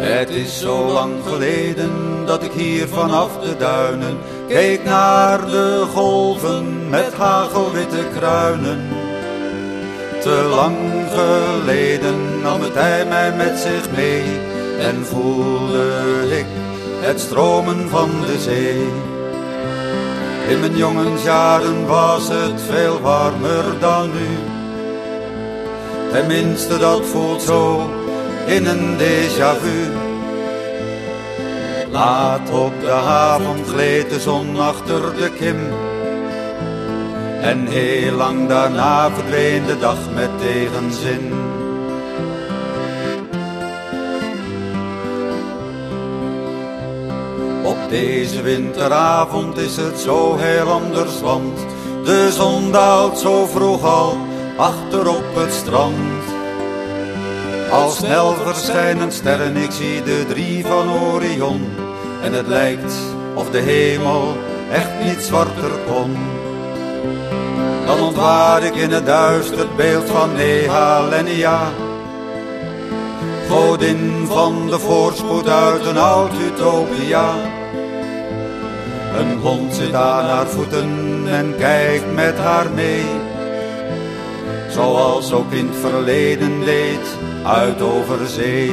Het is zo lang geleden dat ik hier vanaf de duinen keek naar de golven met hagelwitte kruinen. Te lang geleden nam het hij mij met zich mee en voelde ik het stromen van de zee. In mijn jongensjaren was het veel warmer dan nu. Tenminste dat voelt zo in een déjà vu. Laat op de avond gleed de zon achter de kim. En heel lang daarna verdween de dag met tegenzin. Op deze winteravond is het zo heel anders, want de zon daalt zo vroeg al achter op het strand. Al snel verschijnen sterren, ik zie de 3 van Orion. En het lijkt of de hemel echt niet zwarter kon. Dan ontwaar ik in het duister beeld van Nehalenia, godin van de voorspoed uit een oud utopia. Een hond zit aan haar voeten en kijkt met haar mee, zoals ook in het verleden deed uit over zee.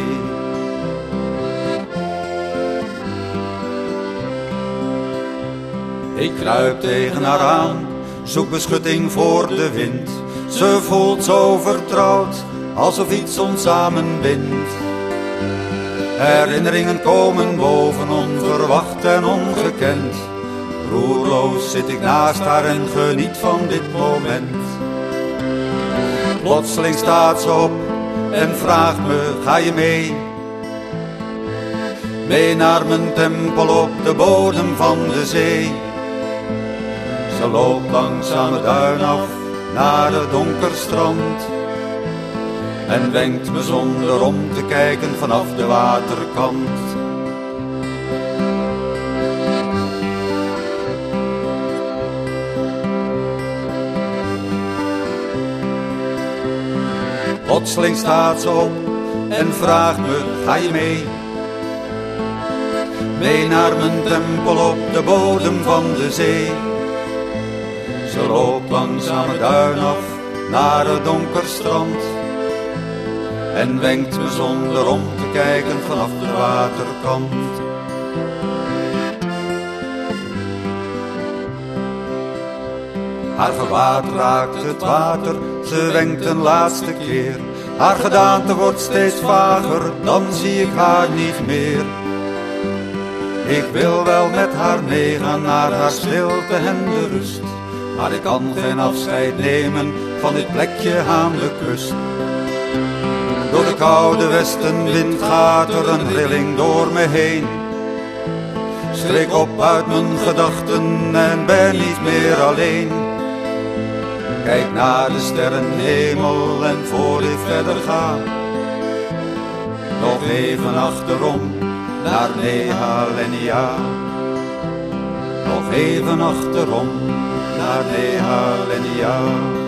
Ik kruip tegen haar aan, zoek beschutting voor de wind. Ze voelt zo vertrouwd, alsof iets ons samenbindt. Herinneringen komen boven, onverwacht en ongekend. Roerloos zit ik naast haar en geniet van dit moment. Plotseling staat ze op en vraagt me, ga je mee? Mee naar mijn tempel op de bodem van de zee. Ze loopt langzaam het duin af naar het donker strand en wenkt me zonder om te kijken vanaf de waterkant. Plotseling staat ze op en vraagt me, ga je mee? Mee naar mijn tempel op de bodem van de zee. Ze loopt langzaam het duin af naar het donker strand en wenkt me zonder om te kijken vanaf de waterkant. Haar gewaad raakt het water, ze wenkt een laatste keer. Haar gedaante wordt steeds vager, dan zie ik haar niet meer. Ik wil wel met haar meegaan naar haar stilte en de rust, maar ik kan geen afscheid nemen van dit plekje aan de kust. Door de koude westenwind gaat er een rilling door me heen. Schrik op uit mijn gedachten en ben niet meer alleen. Kijk naar de sterrenhemel en voor ik verder ga, nog even achterom naar Nehalenia. Nog even achterom naar Nehalenia.